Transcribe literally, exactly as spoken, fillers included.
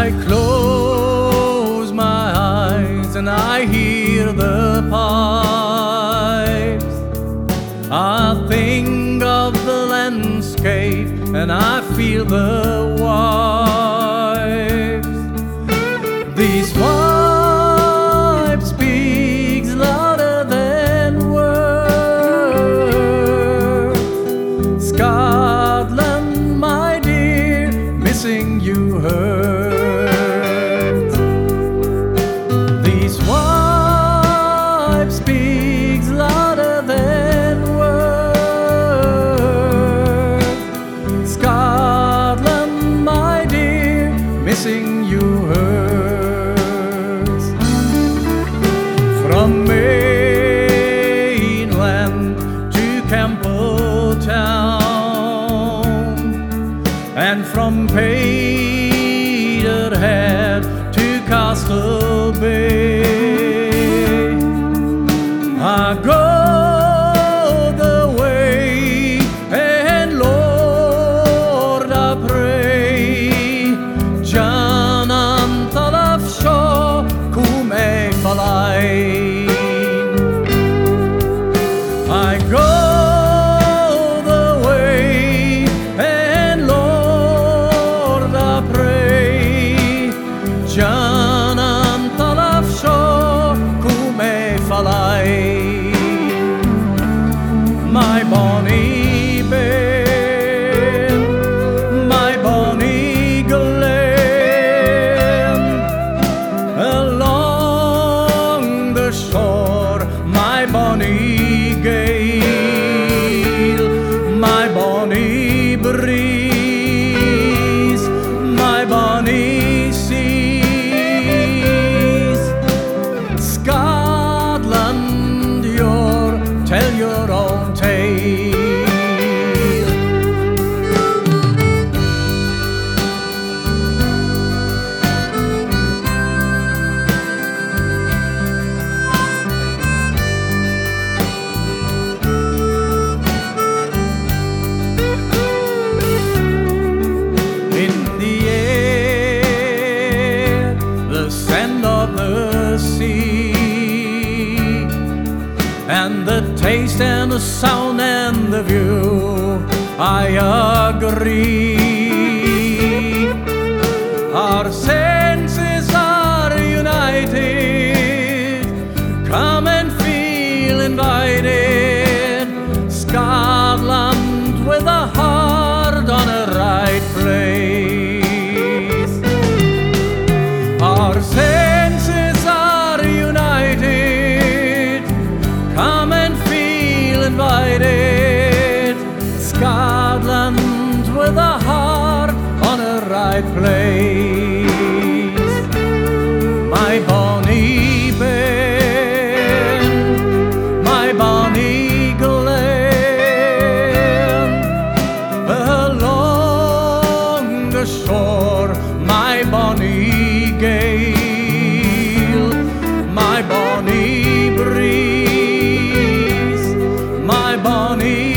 I close my eyes and I hear the pipes. I think of the landscape and I feel the waves. These vibes speaks louder than words. Scotland, my dear, missing you hurts. These vibes speaks louder than words. Scotland, my dear, missing you hurts. From mainland to Campbelltown, and from Peterhead to Castle Bay, I go the way, and Lord, I pray, John Antalaf Shaw, Kume Falain. I go the way, and Lord, I pray, John Antalaf Shaw, Kume Falain. My bonny Ben, my bonny Glen, along the shore, my bonny gale, my bonny breeze, my bonny seas. Scotland, your tell your own tale. In the air, the sand of the sea, and the taste and the sound and the view, I agree. Our senses are united, come and feel invited. Scotland with a heart on a right place. Our senses are united, come and feel invited. Scotland with a heart on a right place. My bonny Ben, my bonny Glen, along the shore, my bonny gale, my bonny breeze, my bonny